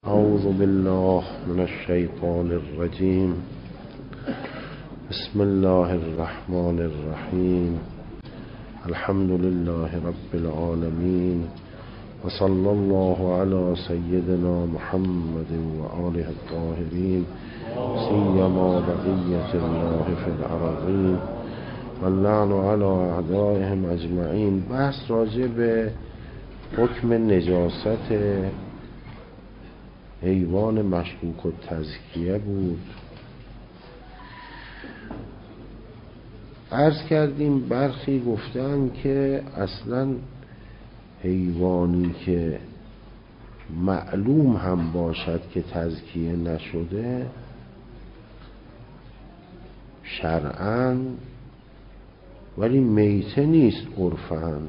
اعوذ بالله من الشیطان الرجیم. بسم الله الرحمن الرحیم. الحمد لله رب العالمین و صلی الله علی سیدنا محمد و آله الطاهرین سیما بقیة الله فی الارضین و اللعن علی اعدائهم اجمعین. بحث راجع به حکم نجاست حیوان مشکوک التزکیه بود. عرض کردیم برخی گفتن که اصلا حیوانی که معلوم هم باشد که تزکیه نشده شرعاً ولی میته نیست، عرفاً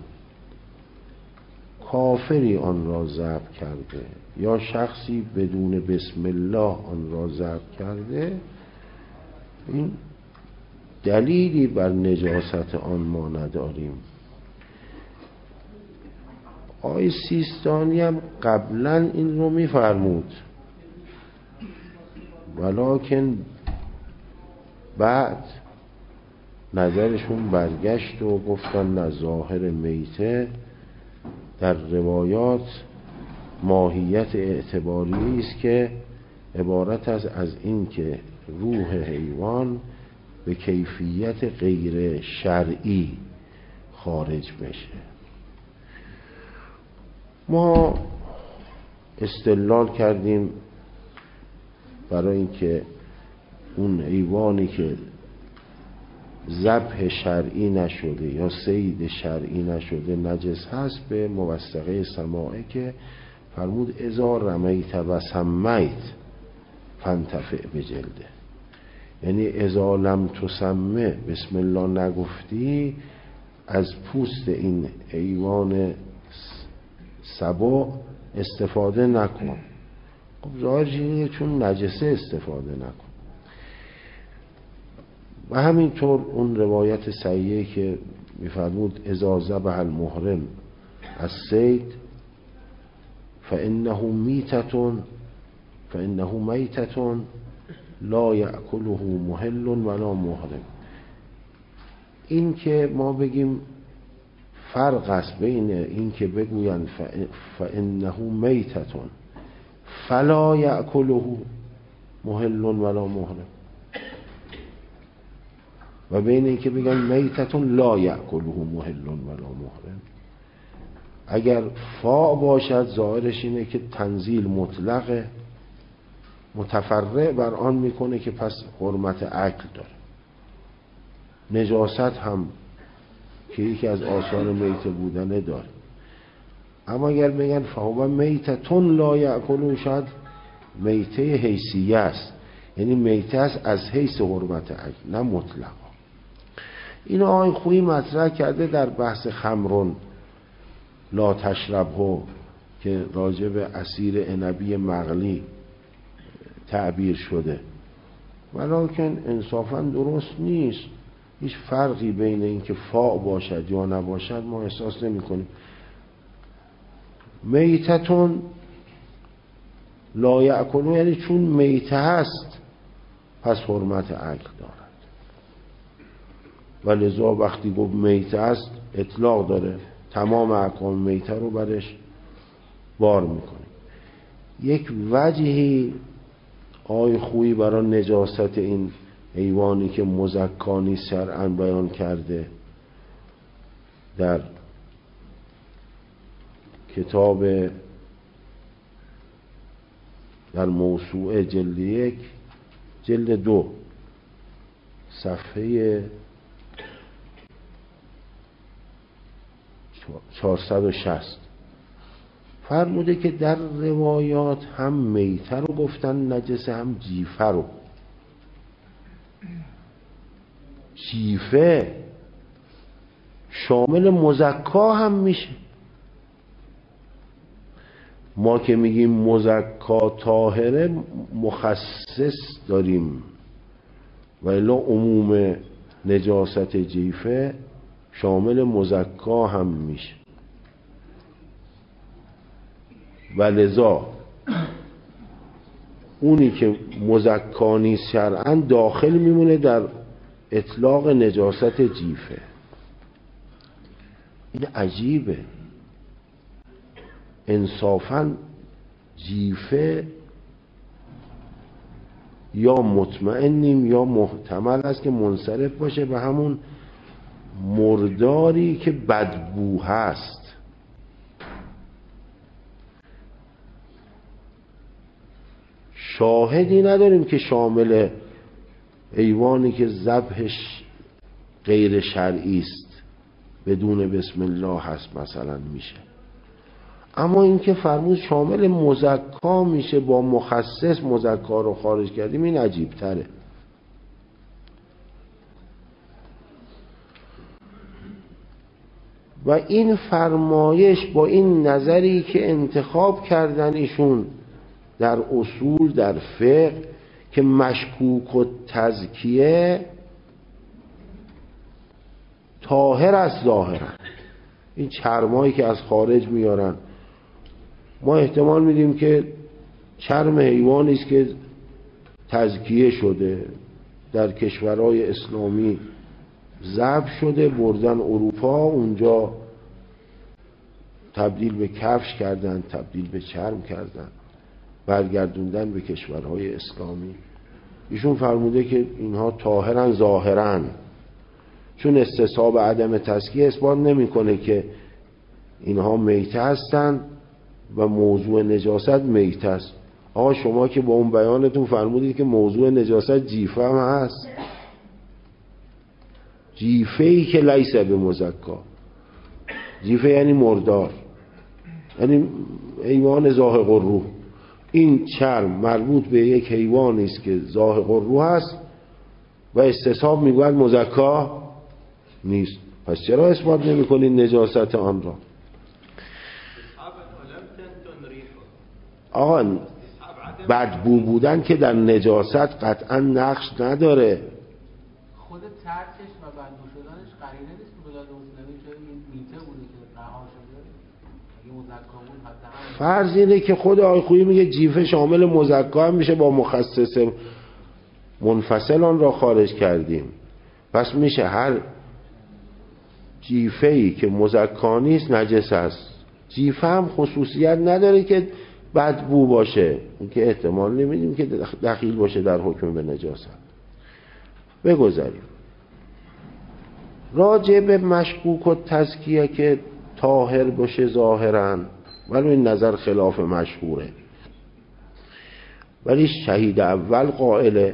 کافری آن را ذبح کرده یا شخصی بدون بسم الله آن را ذبح کرده، این دلیلی بر نجاست آن ما نداریم. آقای سیستانی هم قبلا این رو میفرمود، ولکن بعد نظرشون برگشت و گفتن نه، ظاهر میته در روایات ماهیت اعتباری است که عبارت است از این که روح حیوان به کیفیت غیر شرعی خارج بشه. ما استدلال کردیم برای اینکه اون حیوانی که ذبح شرعی نشده یا صید شرعی نشده نجس هست به موثقه سماعه که فرمود اذا رمیت و سمیت فانتفع بجلده، یعنی اذا لم تسمه، بسم الله نگفتی، از پوست این حیوان سبع استفاده نکن. خب ظاهرش اینه چون نجسه استفاده نکن. و همینطور اون روایت صحیحه که میفرمود اذا ذبح المحرم الصید فانه میتة لا یأکله محل ولا محرم. این که ما بگیم فرق است بین این که بگوین فانه میتة فلا یأکله محل ولا محرم و بین این که بگن میتتون لا یأکله محل ولا محرم، اگر فا باشد ظاهرش اینه که تنزیل مطلق متفرع بر آن میکنه که پس حرمت اکل داره. نجاست هم که یکی از آثار میته بودنه داره. اما اگر بگن فهو میتتون لا یأکله، شاید میته حیثیه است، یعنی میته است از حیث حرمت اکل نه مطلق. این آقای خویی مطرح کرده در بحث خمرون لا تشربه که راجع به عصیر عنبی مغلی تعبیر شده، ولکن انصافا درست نیست. هیچ فرقی بین این که فا باشد یا نباشد ما احساس نمی کنیم. میتتون لا یأکلون یعنی چون میته هست پس حرمت اکل دارد، و لذا وقتی گفت میته است اطلاق داره، تمام احکام میته رو برش بار میکنه. یک وجهی آی خویی برای نجاست این حیوانی که مزکانی شرعاً بیان کرده در کتاب در موسوعه جلد 1 جلد 2 صفحه 460 فرموده که در روایات هم میته رو گفتن نجسه، هم جیفه رو. جیفه شامل مزکا هم میشه. ما که میگیم مزکا طاهره مخصص داریم، و الا عموم نجاست جیفه شامل مزکا هم میشه. و لذا اونی که مزکا نیست شرعاً داخل میمونه در اطلاق نجاست جیفه. این عجیبه. انصافاً جیفه یا مطمئنیم یا محتمل است که منصرف باشه به همون مرداری که بدبو هست. شاهدی نداریم که شامل حیوانی که ذبحش غیر شرعی است بدون بسم الله هست مثلا میشه. اما این که فرمود شامل مزکا میشه، با مخصص مزکا رو خارج کردیم، این عجیب تره. و این فرمایش با این نظری که انتخاب کردن ایشون در اصول در فقه که مشکوک و تزکیه طاهر است ظاهرا، این چرمایی که از خارج میارن ما احتمال میدیم که چرم حیوانی است که تزکیه شده در کشورهای اسلامی ذبح شده، بردن اروپا، اونجا تبدیل به کفش کردن، تبدیل به چرم کردن، برگردوندن به کشورهای اسلامی. ایشون فرموده که اینها طاهرن ظاهرن، چون استصحاب عدم تزکیه اثبات نمیکنه که اینها میته هستن و موضوع نجاست میته است. آقا شما که با اون بیانتون فرمودید که موضوع نجاست جیفه هم هست، جیفه ای که لیس به مزکا. جیفه یعنی مردار، یعنی حیوان زاهق الروح. این چرم مربوط به یک حیوانی است که زاهق الروح است و استصحاب میگوید مزکا نیست. پس چرا اثبات نمی‌کنید نجاست آن را؟ آقا بدبو بودن که در نجاست قطعا نقش نداره. خود ترکش و بدبو شدنش قرینه نیست که بلاد مسلمی چون این میته بوده که رها شده. اگه مزکا بود حتی فرض اینه که خود آقای خویی میگه جیفه شامل مزکا هم میشه، با مخصص منفصل آن را خارج کردیم. پس میشه هر جیفه‌ای که مزکا نیست نجس است. جیفه هم خصوصیت نداره که بدبو باشه، این که احتمال نمیدیم که دخیل باشه در حکم به نجاست. بگذاریم راجع به مشکوک و تزکیه که طاهر باشه ظاهرا، ولی این نظر خلاف مشهوره. ولی شهید اول قائله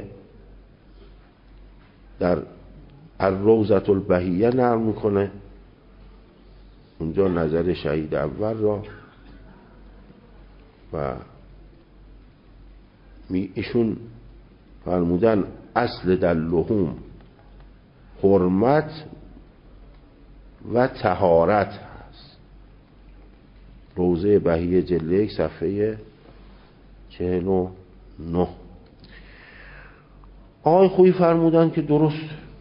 در الروضة البهیه نقل میکنه اونجا نظر شهید اول را و ایشون فرمودن اصل در لحوم حرمت و طهارت هست. روضه بهیه جلد 1 صفحه 49. آقای خویی فرمودن که درست.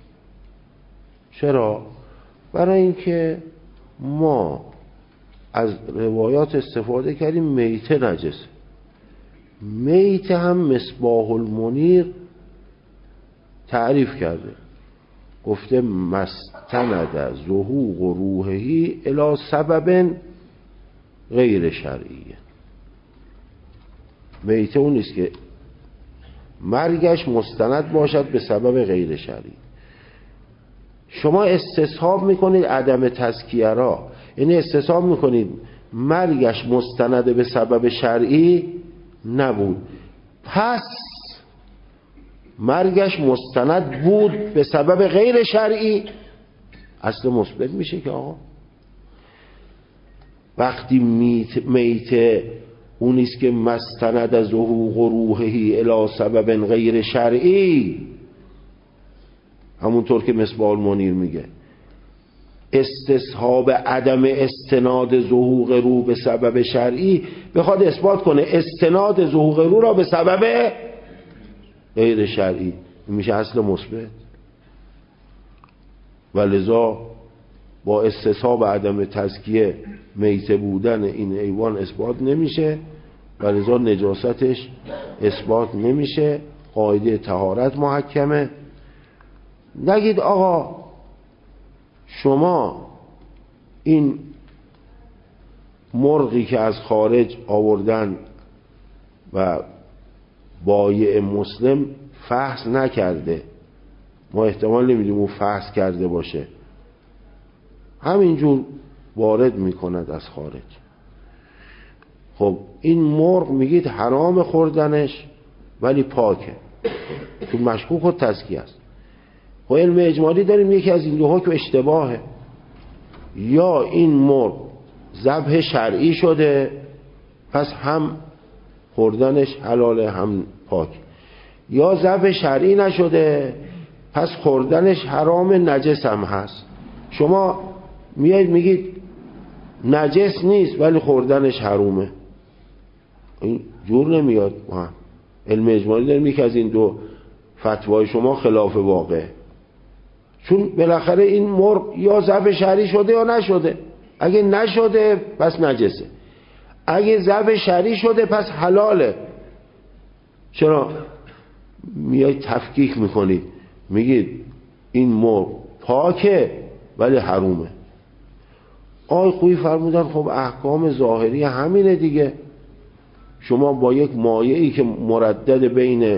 چرا؟ برای اینکه ما از روایات استفاده کردیم میته نجسه. میته هم مصباح المنیر تعریف کرده، گفته مستند ظهوق و روحهی الی سبب غیر شرعیه. میته اون نیست که مرگش مستند باشد به سبب غیر شرعی. شما استصحاب میکنید عدم تزکیه را، یعنی استصحاب میکنید مرگش مستند به سبب شرعی نبود، پس مرگش مستند بود به سبب غیر شرعی، اصل مثبت میشه که آقا وقتی میته اونیست که مستند از ظهوق و روحهی الی سبب غیر شرعی، همونطور که مصباح المنیر میگه استصحاب عدم استناد ظهوق روح به سبب شرعی بخواد اثبات کنه استناد ظهوق روح را به سبب غیر شرعی، میشه اصل مثبت. ولذا با استصحاب عدم تزکیه میته بودن این حیوان اثبات نمیشه و لذا نجاستش اثبات نمیشه. قاعده طهارت محکمه. نگید آقا شما این مرغی که از خارج آوردن و بایع مسلم فحص نکرده، ما احتمال نمیدیم اون فحص کرده باشه، همینجور وارد میکند از خارج. خب این مرغ میگید حرام خوردنش ولی پاکه، تو مشکوک و تزکیه است. خب علم اجمالی داریم یکی از این دو حکم اشتباهه. یا این مرغ ذبح شرعی شده پس هم خوردنش حلاله هم پاک، یا ذبح شرعی نشده پس خوردنش حرام نجس هم هست. شما میایید میگید نجس نیست ولی خوردنش حرومه، این جور نمیاد. علم اجمالی داریم یکی از این دو فتوای شما خلاف واقع، چون بالاخره این مرغ یا ذبح شرعی شده یا نشده. اگه نشده پس نجسه، اگه ذبح شرعی شده پس حلاله. چرا میایید تفکیک میکنید میگید این مرغ پاکه ولی حرومه؟ آقای خویی فرمودن خب احکام ظاهری همینه دیگه. شما با یک مایعی که مردد بین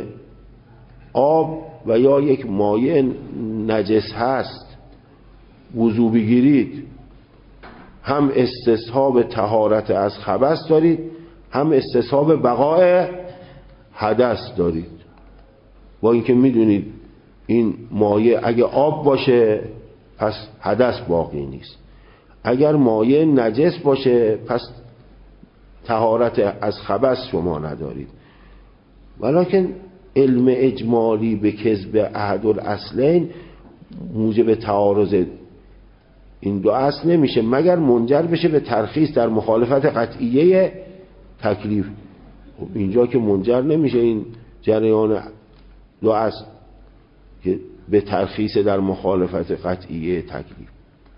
آب و یا یک مایع نجس هست وضو بگیرید، هم استصحاب طهارت از خبث دارید، هم استصحاب بقای حدث دارید. با اینکه میدونید این مایع اگه آب باشه پس حدث باقی نیست، اگر مایع نجس باشه پس طهارت از خبث شما ندارید. ولکن علم اجمالی به کذب احد الاصلین موجب تعارض این دو اصل نمیشه مگر منجر بشه به ترخیص در مخالفت قطعیه تکلیف. خب اینجا که منجر نمیشه این جریان دو اصل که به ترخیص در مخالفت قطعیه تکلیف.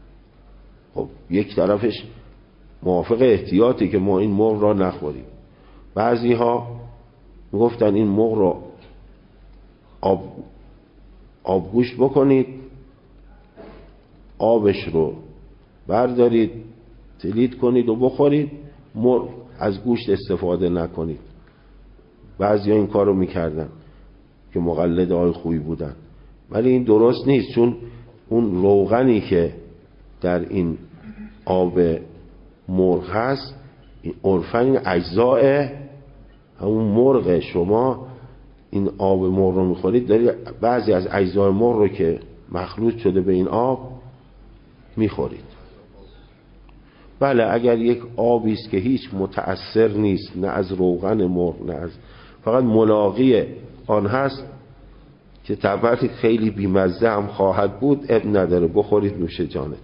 خب یک طرفش موافق احتیاطی که ما این مرغ را نخوریم. بعضی ها گفتن این مرغ را آبگوشت بکنید، آبش رو بردارید تلید کنید و بخورید، مرغ از گوشت استفاده نکنید. بعضی ها این کار رو میکردن که مقلد آقای خویی بودن، ولی این درست نیست، چون اون روغنی که در این آب مرغ هست عرفاً این اجزاء همون مرغ، شما این آب مرغ رو میخورید دارید بعضی از اجزای مرغ رو که مخلوط شده به این آب میخورید. بله اگر یک آبی است که هیچ متأثر نیست، نه از روغن مرغ نه از، فقط ملاقی آن هست که طبعا خیلی بیمزه هم خواهد بود، اب نداره بخورید نوش جانتون.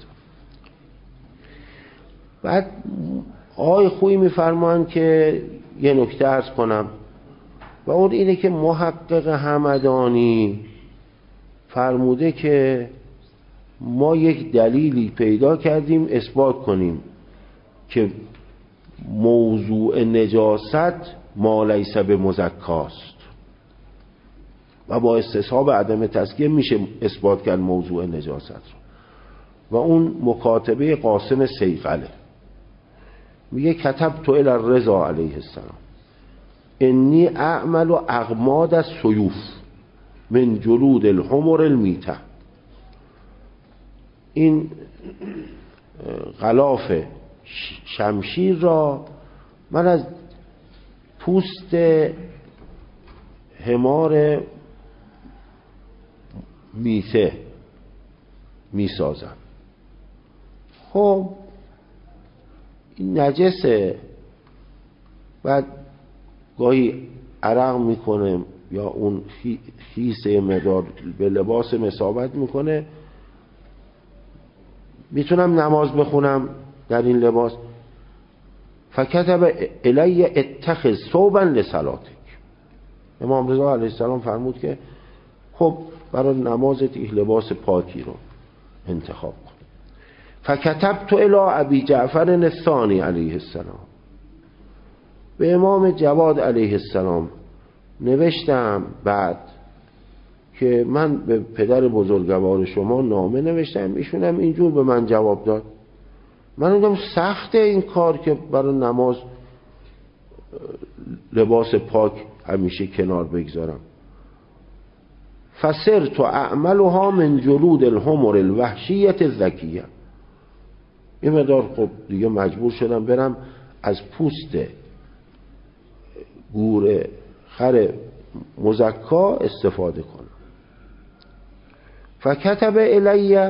بعد آقای خویی میفرمان که یه نکته عرض کنم و اون اینه که محقق همدانی فرموده که ما یک دلیلی پیدا کردیم اثبات کنیم که موضوع نجاست ما لیس بمزکاست و با استصحاب عدم تزکیه میشه اثبات کرد موضوع نجاست رو. و اون مکاتبه قاسم سیغله میگه کتبت الی الرضا علیه السلام انی اعمل و اغماد السیوف من جلود الحمر المیته. این غلاف شمشیر را من از پوست حمار میته میسازم. خب این نجسه، بعد گاهی عرق میکنه یا اون خیسه مدار به لباس اصابت میکنه، میتونم نماز بخونم در این لباس؟ فکتب الی اتخذ ثوبا لصلاتک. امام رضا علیه السلام فرمود که خب برای نمازت یک لباس پاکی رو انتخاب کن. فکتبت الی ابی جعفر الثانی علیه السلام به امام جواد علیه السلام نوشتم بعد که من به پدر بزرگوار شما نامه نوشتم، ایشون هم اینجور به من جواب داد. من دیدم سخته این کار که برای نماز لباس پاک همیشه کنار بگذارم. فسرت اعملها من جلود الحمر الوحشیة الذکیه. یه مقدار خب دیگه مجبور شدم برم از پوست گور خر مزکا استفاده کنم. فکتب الی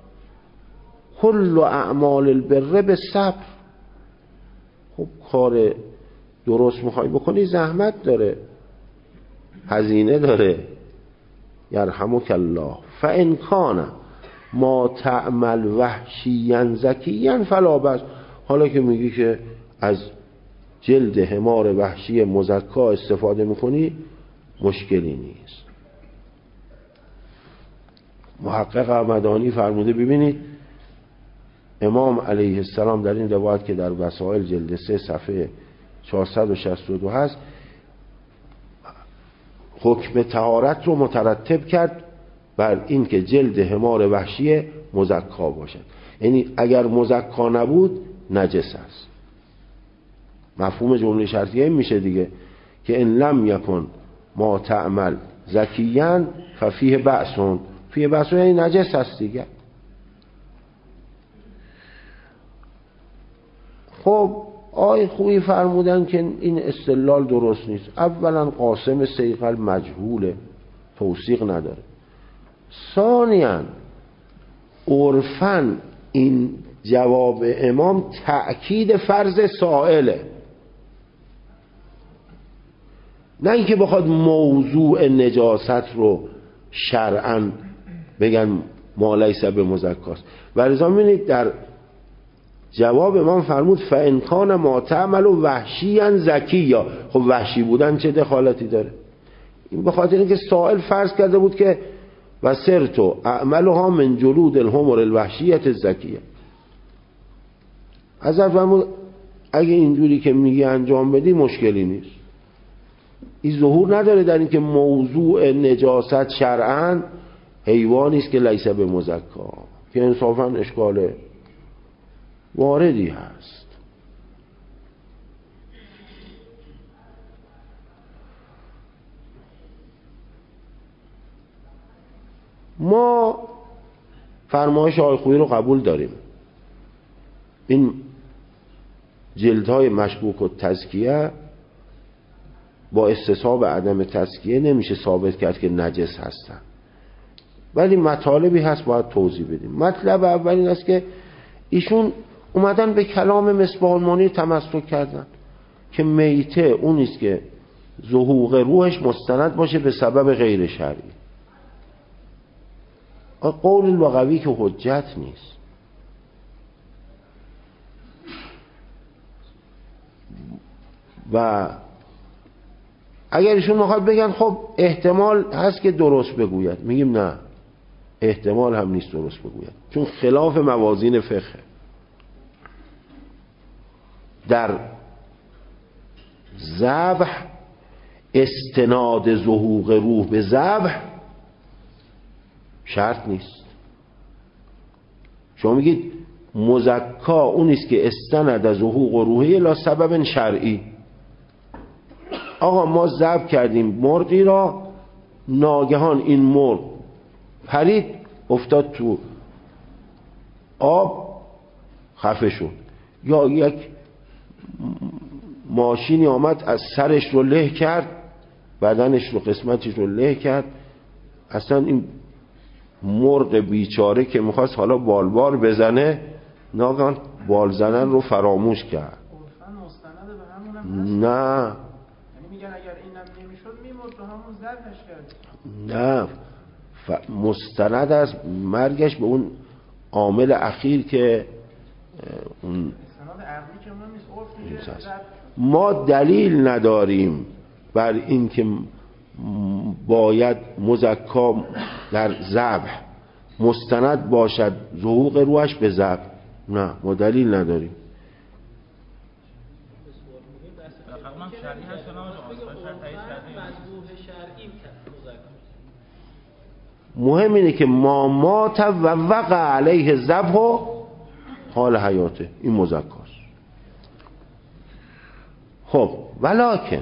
کل اعمال البر بالصبر. خب کار درست میخوای بکنی زحمت داره، هزینه داره. یرحمک الله فان کان ما تعمل وحشیا ذکیا فلا بأس. حالا که میگی که از جلد حمار وحشی مزکا استفاده میکنی مشکلی نیست. محقق همدانی فرموده ببینید امام علیه السلام در این روایت که در وسائل جلد 3 صفحه 462 هست حکم طهارت رو مترتب کرد بر این که جلد حمار وحشی مزکا باشد. یعنی اگر مزکا نبود نجس است. مفهوم جمله شرطیه میشه دیگه که ان لم یکن ما تعمل زکیاً ففیه بأسون. فیه بأسون یعنی نجس است دیگه. خب آی خوبی فرمودن که این استدلال درست نیست. اولا قاسم صیقل مجهوله، توثیق نداره. ثانیاً عرفاً این جواب امام تأکید فرض سائله، نه اینکه بخواد موضوع نجاست رو شرعاً بگن ما لیس بمزکاست. ولذا می‌بینید در جواب امام فرمود فإن کان ما تعمل وحشیاً ذکیا. خب وحشی بودن چه دخالتی داره؟ این به خاطر اینکه سائل فرض کرده بود که وسرت اعملها من جلود الحمر الوحشیة الذکیه. حضرت فرمود اگه اینجوری که میگی انجام بدی مشکلی نیست. این ظهور نداره در اینکه موضوع نجاست شرعاً حیوانی است که لیس بمزکا، که انصافاً اشکال واردی هست. ما فرمایش آقای خویی رو قبول داریم. این جلدهای مشکوک و تزکیه با استصحاب عدم تزکیه نمیشه ثابت کرد که نجس هستن، ولی مطالبی هست باید توضیح بدیم. مطلب اول این است که ایشون اومدن به کلام مصباح المانی تمسک کردن که میته اون است که ظهور روحش مستند باشه به سبب غیر شرعی. قول لغوی که حجت نیست. و اگر ایشون میخواد بگن خب احتمال هست که درست بگوید، میگیم نه، احتمال هم نیست درست بگوید، چون خلاف موازین فقه. در ذبح استناد ظهور روح به ذبح شرط نیست. شما میگید مزکا اون است که استند از ظهور روحی لا سبب شرعی. آقا ما ذبح کردیم مرغی را، ناگهان این مرغ پرید افتاد تو آب خفه شد، یا یک ماشینی آمد از سرش رو له کرد، بدنش رو قسمتش رو له کرد، اصلا این مرغ بیچاره که میخواست حالا بالبال بزنه ناگهان بال زنن رو فراموش کرد. نه یعنی میگن اگر اینم نمیشد میمرد تو همون ذبحش کرد. نه، مستند از مرگش به اون عامل اخیر که اون ما دلیل نداریم بر این که باید مزکا در ذبح مستند باشد ظهور روحش به ذبح. نه، ما دلیل نداریم. شرعی هست یا نه مذبوح شرعی مهم اینه که ما مات و وقع علیه ذبح حال حیاته، این مذکاست. خب ولکن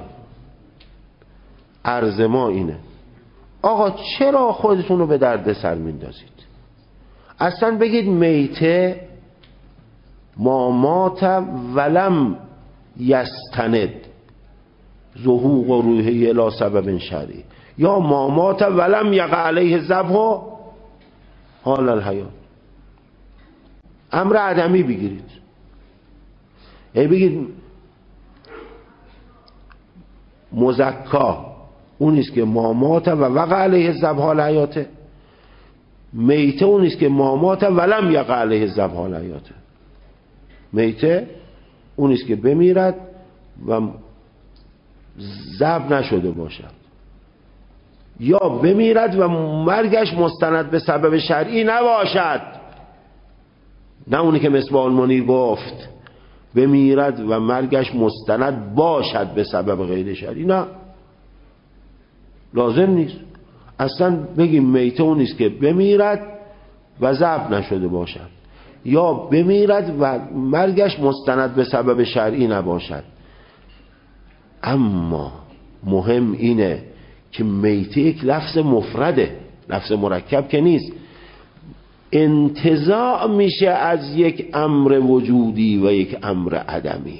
عرض ما اینه آقا چرا خودتون رو به درد سر میندازید؟ اصلا بگید میته ما مات ولم یستند ظهوق و روحی الی سبب شرعی، یا ما مات ولم یقع علیه ذبح حال الحیات. امر عدمی بگیرید، یعنی بگید مزکا اونیست که ما مات و وقع علیه ذبح حال حیاته، میته اونیست که ما مات ولم یقع علیه ذبح حال حیاته. میته اونیست که بمیرد و ذبح نشده باشد، یا بمیرد و مرگش مستند به سبب شرعی نباشد، نه اونی که مصباح المنیر گفت بمیرد و مرگش مستند باشد به سبب غیر شرعی. نه، لازم نیست. اصلا بگیم میته اونیست که بمیرد و ذبح نشده باشد، یا بمیرد و مرگش مستند به سبب شرعی نباشد. اما مهم اینه که میته یک لفظ مفرده، لفظ مرکب که نیست، انتزاع میشه از یک امر وجودی و یک امر عدمی،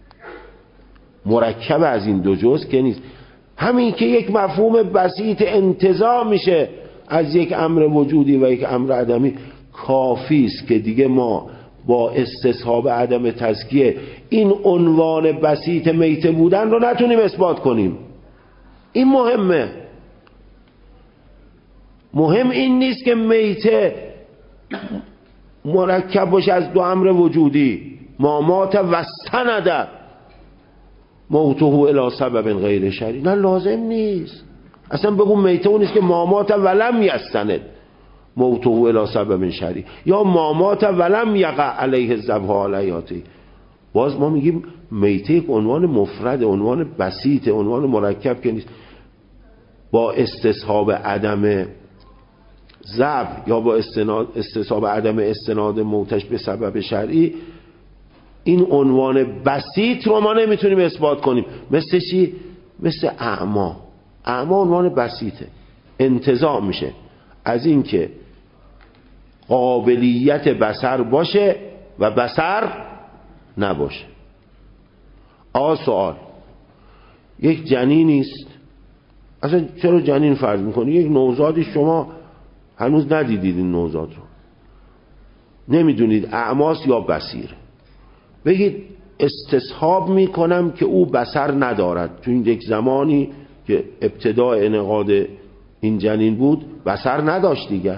مرکب از این دو جزء که نیست. همین که یک مفهوم بسیط انتزاع میشه از یک امر وجودی و یک امر عدمی کافی است که دیگه ما با استصحاب عدم تزکیه این عنوان بسیط میته بودن رو نتونیم اثبات کنیم. این مهمه. مهم این نیست که میته مرکب باشه از دو امر وجودی، ما مات و سند موته الی سبب غیر شرعی. نه، لازم نیست. اصلا بگو میته اون نیست که ما مات ولم یستند موته الی سبب شرعی، یا ما مات ولم یقع علیه ذبح حال حیاته. باز ما میگیم میته یک عنوان مفرد، عنوان بسیط، عنوان مرکب که نیست. با استصحاب عدم ذبح یا با استصحاب عدم استناد موتش به سبب شرعی، این عنوان بسیط رو ما نمیتونیم اثبات کنیم. مثل چی؟ مثل اعما. اعما عنوان بسیطه، انتزاع میشه از این که قابلیت بصر باشه و بصر نباشه. سوال، یک جنینی است، اصلا چرا جنین فرض میکنی؟ یک نوزادی، شما هنوز ندیدید این نوزاد رو، نمیدونید اعماس یا بصیر، بگید استصحاب میکنم که او بصر ندارد. تو این یک زمانی که ابتداء انعقاد این جنین بود بصر نداشت دیگر،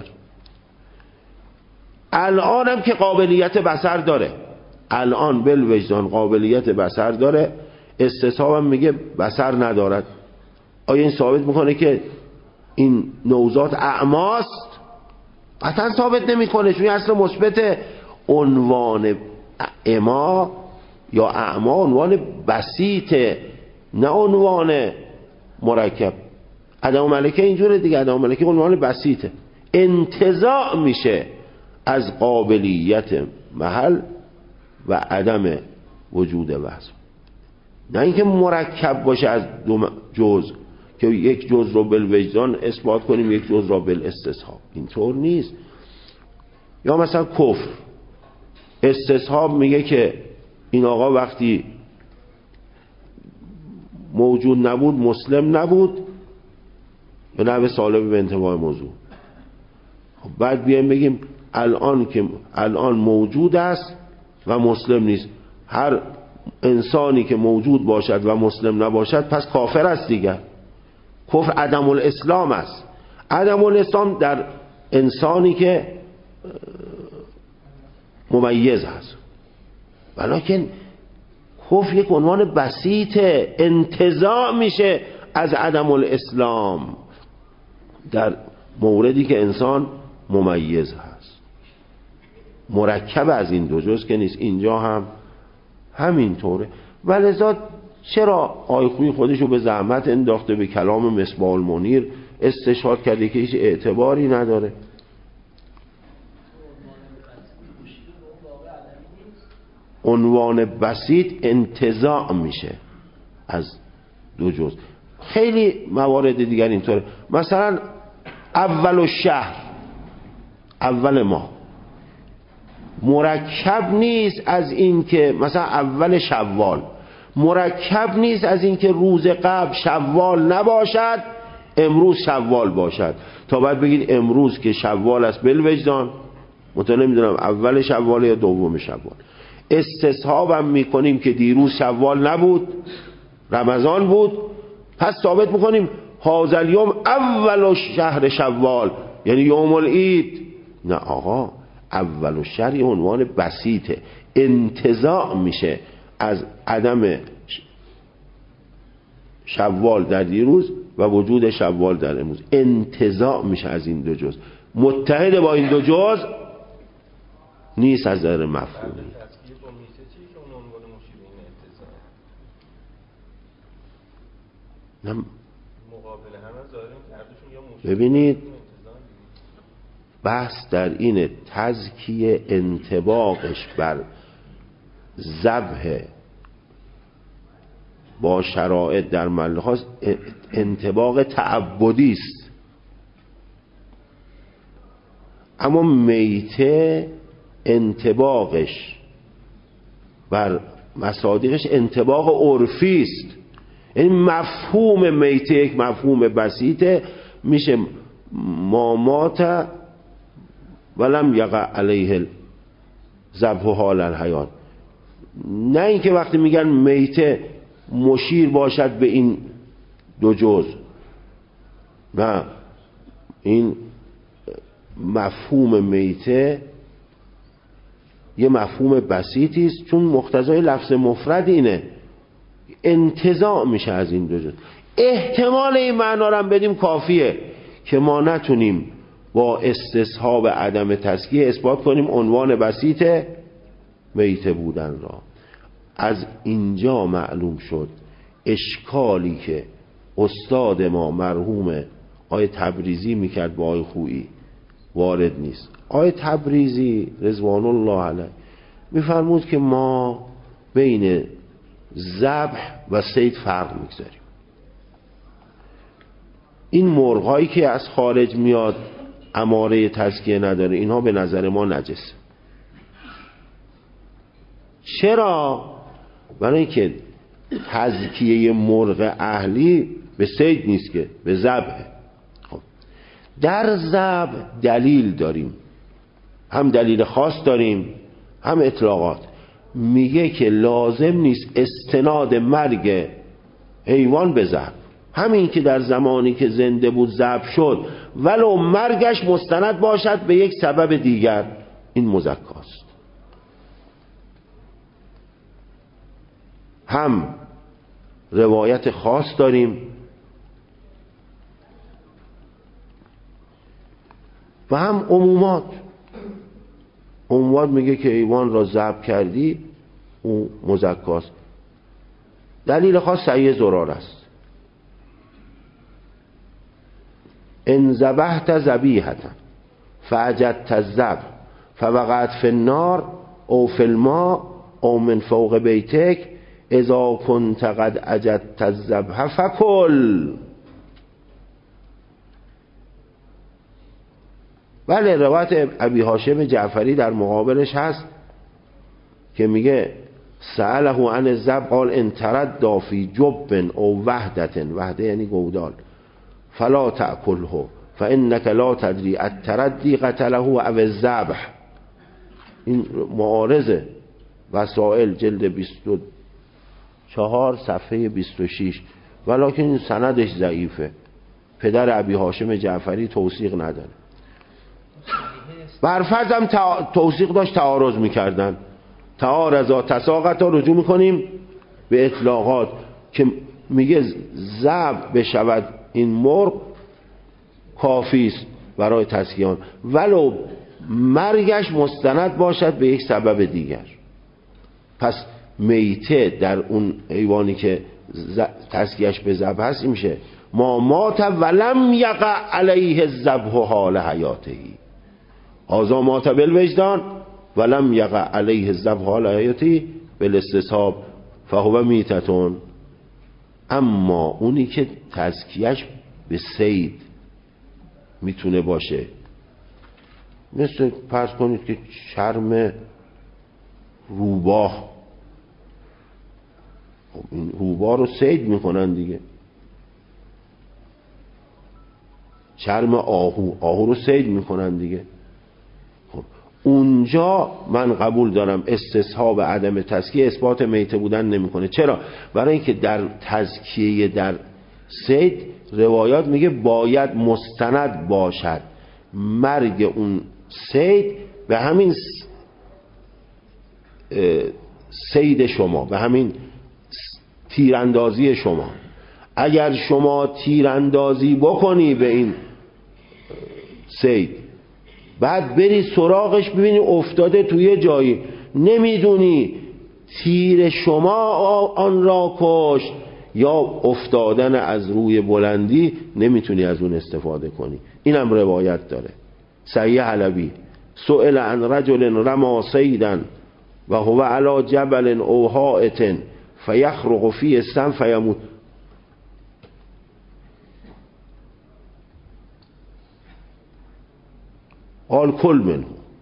الانم که قابلیت بصر داره، الان بالوجدان قابلیت بصر داره، استصحابم میگه بصر ندارد. آیا این ثابت میکنه که این نوزاد اعماست؟ قطعا ثابت نمیکنه، چون اصل مثبت عنوان اعما یا اعما عنوان بسیطه، نه عنوان مرکب. عدم ملکه اینجوره دیگه، عدم ملکه عنوان بسیطه، انتزاع میشه از قابلیت محل و عدم وجود وصف، نه اینکه مرکب باشه از دو جزء که یک جزء رو بالوجدان اثبات کنیم یک جزء رو بالاستصحاب. اینطور نیست. یا مثلا کفر، استصحاب میگه که این آقا وقتی موجود نبود مسلم نبود، به نحو سالب به انتفاع موضوع. بعد بیایم بگیم الان موجود است و مسلم نیست. هر انسانی که موجود باشد و مسلم نباشد پس کافر است دیگر. کفر عدم الاسلام است. عدم الاسلام در انسانی که ممیز هست، ولیکن کفر یک عنوان بسیطه، انتزاع میشه از عدم الاسلام در موردی که انسان ممیز هست. مرکب از این دو جزء که نیست. اینجا هم همینطوره. ولذا چرا آقای خویی خودشو به زحمت انداخته به کلام مصباح المنیر استشهاد کرده که هیچ اعتباری نداره؟ عنوان بسیط انتزاع میشه از دو جزء. خیلی موارد دیگر اینطوره. مثلا اول الشهر، اول ماه، مرکب نیست از این که مثلا اول شوال، مرکب نیست از این که روز قبل شوال نباشد امروز شوال باشد تا بعد بگید امروز که شوال است بالوجدان، مطمئن نمیدونم اول شوال یا دوم شوال. استصحابم میکنیم که دیروز شوال نبود رمضان بود، پس ثابت میکنیم هذا الیوم اول شهر شوال یعنی یوم العید. نه آقا، اول الشهر عنوان بسیطه، انتزاع میشه از عدم شوال در دیروز و وجود شوال در امروز، انتزاع میشه از این دو جزء، متحد با این دو جزء نیست از نظر مفهومی. ببینید بحث در این تزکیه انطباقش بر ذبح با شرایط در محل انطباق تعبدی است، اما میته انطباقش بر مصادیقش انطباق عرفی است. این مفهوم میته یک مفهوم بسیطه، میشه مامات ولم یقع علیه الذبح حال الحیات. نه اینکه وقتی میگن میته مشیر باشد به این دو جزء، نه، این مفهوم میته یه مفهوم بسیطی است، چون مقتضای لفظ مفرد اینه، انتزاع میشه از این دو جزء. احتمال این معنا رو بدیم کافیه که ما نتونیم با استصحاب عدم تزکیه اثبات کنیم عنوان بسیط میته بودن را. از اینجا معلوم شد اشکالی که استاد ما مرحوم آقای تبریزی میکرد با آقای خویی وارد نیست. آقای تبریزی رضوان الله علیه میفرمود که ما بین ذبح و صید فرق میگذاریم. این مرغایی که از خارج میاد اماره تزکیه نداره، اینها به نظر ما نجسه. چرا؟ برای اینکه تزکیه مرغ اهلی به صید نیست که به ذبح. خب در ذبح دلیل داریم، هم دلیل خاص داریم هم اطلاقات. میگه که لازم نیست استناد مرگ حیوان به ذبح، همین که در زمانی که زنده بود ذبح شد ولو مرگش مستند باشد به یک سبب دیگر، این مزکاست. هم روایت خاص داریم و هم عمومات. عمومات میگه که حیوان را ذبح کردی او مزکاست. دلیل خاص صحیح زرار است. ان ذبحت ذبیحة فاجدت الذبح فوقعت فی النار او فی الماء او من فوق بیتک اذا كنت قد اجدت الذبح فکل. بله، روایت ابی هاشم جعفری در مقابلش هست که میگه سأله عن الذبح قال ان تردى فی جب او وحدة، وحده یعنی گودال، فلا تأکله فانك لا تدری التردی قتله او الذبح. این معارضه وسائل جلد 24 صفحه 26، ولکن این سندش ضعیفه. پدر ابی هاشم جعفری توثیق نداره. برفرض هم توثیق داشت تعارض میکردن، تعارضا تساقطا، رجوع میکنیم به اطلاقات که میگه ذبح بشود این مرغ کافی است برای تزکیه، ولو مرگش مستند باشد به یک سبب دیگر. پس میته در اون حیوانی که تزکیهش به ذبح هست این میشه ما مات ولم یقع علیه الذبح حال حیاته هذا مات بالوجدان ولم یقع علیه الذبح حال حیاته بالاستصحاب فهو میتتون. اما اونی که تزکیهش به صید میتونه باشه، مثل فرض کنید که چرم روباه، خب این روباه رو صید میکنن دیگه، چرم آهو رو صید میکنن دیگه. خب اونجا من قبول دارم استصحاب عدم تزکیه اثبات میته بودن نمیکنه. چرا؟ برای اینکه در تزکیه در صید روایات میگه باید مستند باشد مرگ اون صید به همین صید شما، به همین تیراندازی شما. اگر شما تیراندازی بکنی به این صید بعد بری سراغش ببینی افتاده توی جایی، نمیدونی تیر شما آن را کشت یا افتادن از روی بلندی، نمیتونی از اون استفاده کنی. اینم روایت داره. صحیح حلبی سئل عن رجل رما صیدا و هو علی جبل او حائط فیخرق فی السم فیموت. قال کل منه،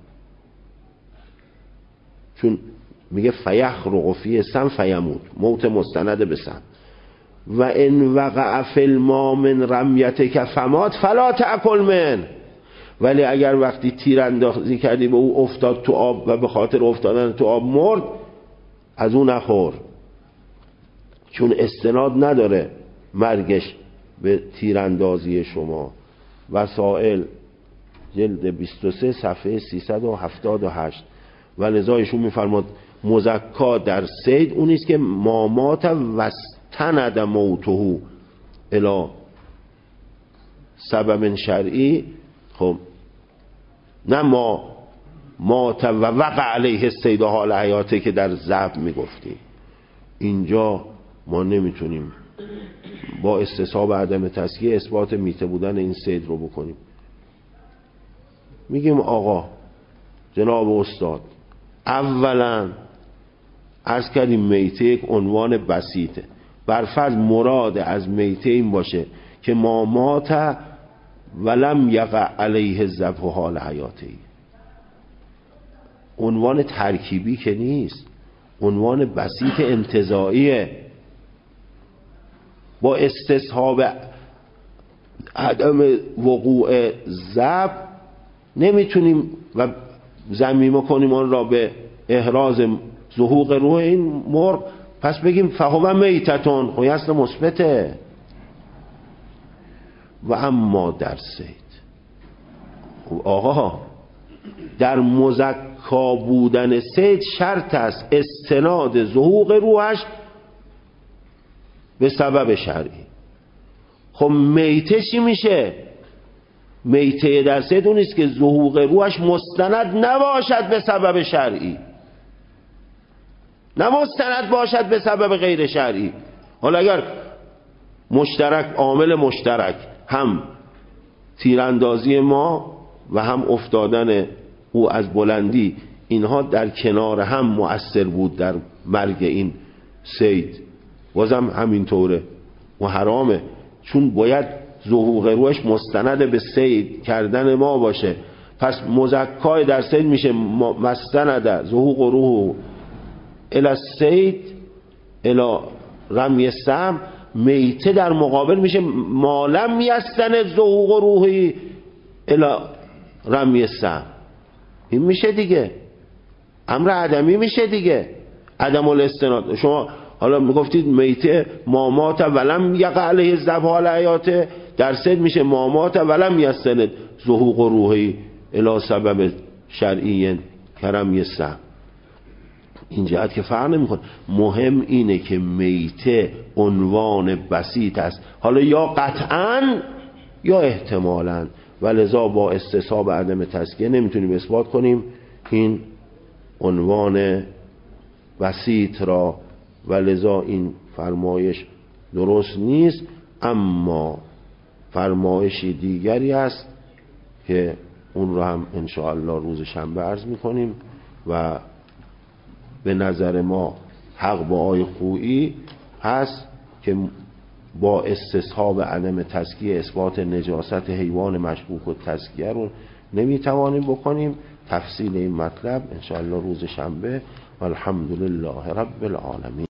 چون میگه فیخرق فی السم فیموت، موت مستند به سم. و ان وقع فی الماء من رمیتک فمات فلا تأکل من. ولی اگر وقتی تیراندازی کردی به او افتاد تو آب و به خاطر افتادن تو آب مرد، از اون نخور، چون استناد نداره مرگش به تیراندازی شما. وسائل جلد 23 صفحه 378. و لذا ایشون میفرماد مزکا در صید اونیست که مامات وستند موته الی سبب شرعی. خب نه ما مات و وقع علیه الصید حال حیاته که در ذبح میگفتیم. اینجا ما نمیتونیم با استصحاب عدم تزکیه اثبات میته بودن این صید رو بکنیم. میگیم آقا جناب استاد، اولا عرض کردیم میته یک عنوان بسیطه. برفرض مراد از میته این باشه که ما مات ولم یقع علیه الذبح حال حیاته، عنوان ترکیبی که نیست، عنوان بسیط انتزاعیه. با استصحاب عدم وقوع ذبح نمیتونیم و ضمیمه کنیم آن را به احراز ظهوق روح این مرغ، پس بگیم فهو میتتون، خب اصل مثبته. و اما در صید، آقا در مزکا بودن صید شرط است استناد ظهوق روحش به سبب شرعی. خب میته چی میشه؟ میته در صید اونیست که ظهوق روحش مستند نباشد به سبب شرعی، نه مستند باشد به سبب غیر شرعی. حالا اگر مشترک، عامل مشترک، هم تیراندازی ما و هم افتادن او از بلندی، اینها در کنار هم مؤثر بود در مرگ این صید، بازم همینطوره و حرامه، چون باید ظهوق روحش مستند به صید کردن ما باشه. پس مزکای در صید میشه مستند ظهوق روح الی الصید الی رمی السهم. میته در مقابل میشه مالم یستند ظهوق روحی الی رمی السهم. این میشه دیگه امر عدمی میشه دیگه، عدم الاستناد. شما حالا میگفتید میته مامات ولم یقع علیه الذبح حال حیاته، در صید میشه مامات ولم یستند ظهوق روحی الی سبب شرعی کرم السهم. این جهت که فرق نمیکنه. مهم اینه که میته عنوان بسیط است، حالا یا قطعاً یا احتمالاً، و لذا با استصحاب عدم تزکیه نمیتونیم اثبات کنیم این عنوان بسیط را، و لذا این فرمایش درست نیست. اما فرمایشی دیگری است که اون رو هم انشاءالله روز شنبه عرض میکنیم و به نظر ما حق با آقای خویی هست که با استصحاب عدم تزکیه اثبات نجاست حیوان مشکوک و تزکیه رو نمیتوانیم بکنیم. تفصیل این مطلب انشاءالله روز شنبه. والحمدلله رب العالمین.